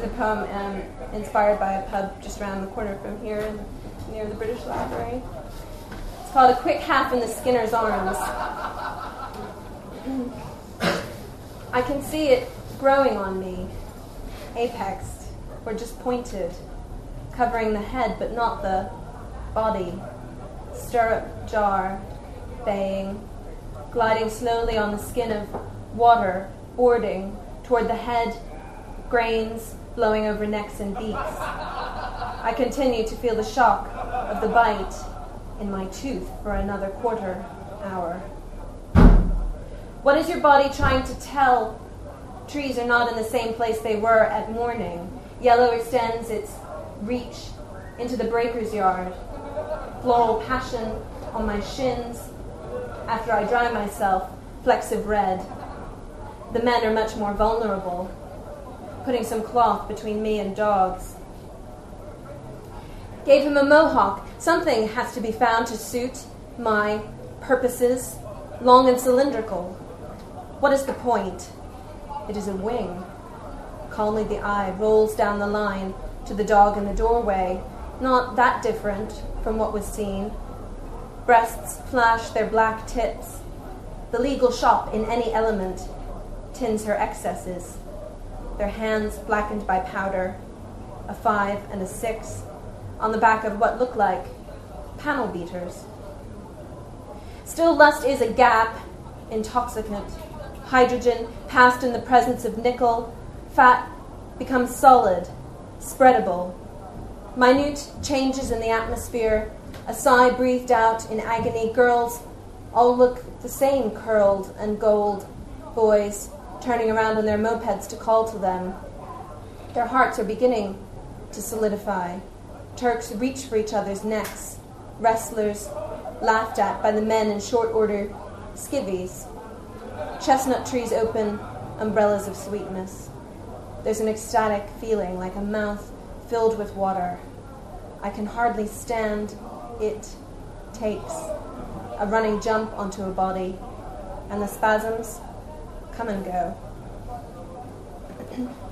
the poem inspired by a pub just around the corner from here near the British Library. It's called A Quick Half in the Skinner's Arms. I can see it growing on me, apexed or just pointed, covering the head but not the body. Stirrup jar, baying, gliding slowly on the skin of water, boarding toward the head, grains blowing over necks and beaks. I continue to feel the shock of the bite in my tooth for another quarter hour. What is your body trying to tell? Trees are not in the same place they were at morning. Yellow extends its reach into the breaker's yard. Floral passion on my shins. After I dry myself, flecks of red. The men are much more vulnerable, putting some cloth between me and dogs. Gave him a mohawk. Something has to be found to suit my purposes, long and cylindrical. What is the point? It is a wing. Calmly the eye rolls down the line to the dog in the doorway, not that different from what was seen. Breasts flash their black tips. The legal shop in any element tins her excesses. Their hands blackened by powder, a 5 and a 6, on the back of what look like panel beaters. Still lust is a gap, intoxicant. Hydrogen passed in the presence of nickel. Fat becomes solid, spreadable. Minute changes in the atmosphere, a sigh breathed out in agony. Girls all look the same, curled and gold. Boys turning around on their mopeds to call to them. Their hearts are beginning to solidify. Turks reach for each other's necks. Wrestlers laughed at by the men in short order skivvies. Chestnut trees open umbrellas of sweetness. There's an ecstatic feeling like a mouth filled with water. I can hardly stand. It takes a running jump onto a body, and the spasms come and go.